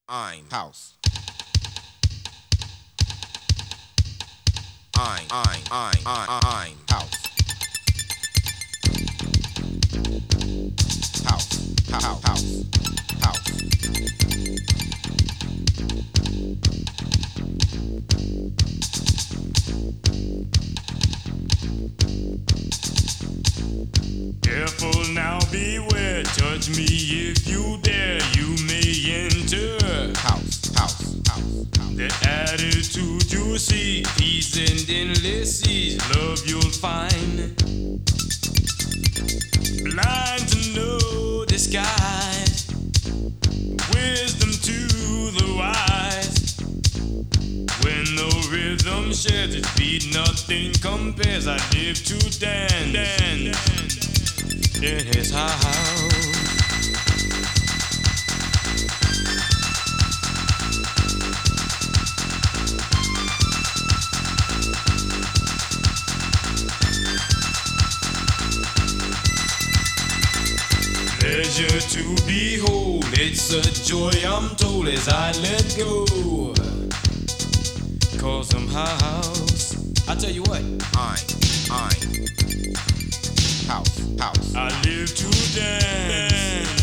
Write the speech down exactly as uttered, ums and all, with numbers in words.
I'm house. I'm, I'm, I'm, I'm, I'm house. House, house, house, house. Careful now, beware. Touch me if you dare. You may enter House, house, house, house. the attitude you see. Peace and endless seas. Love you'll find. Blind to know disguise. Wisdom to the wise. When the rhythm sheds its beat, nothing compares. I live to dance, dance in his house. Pleasure to behold, it's a joy I'm told as I let go. Cause I'm house. I tell you what, I'm, I'm house, house. I live to dance.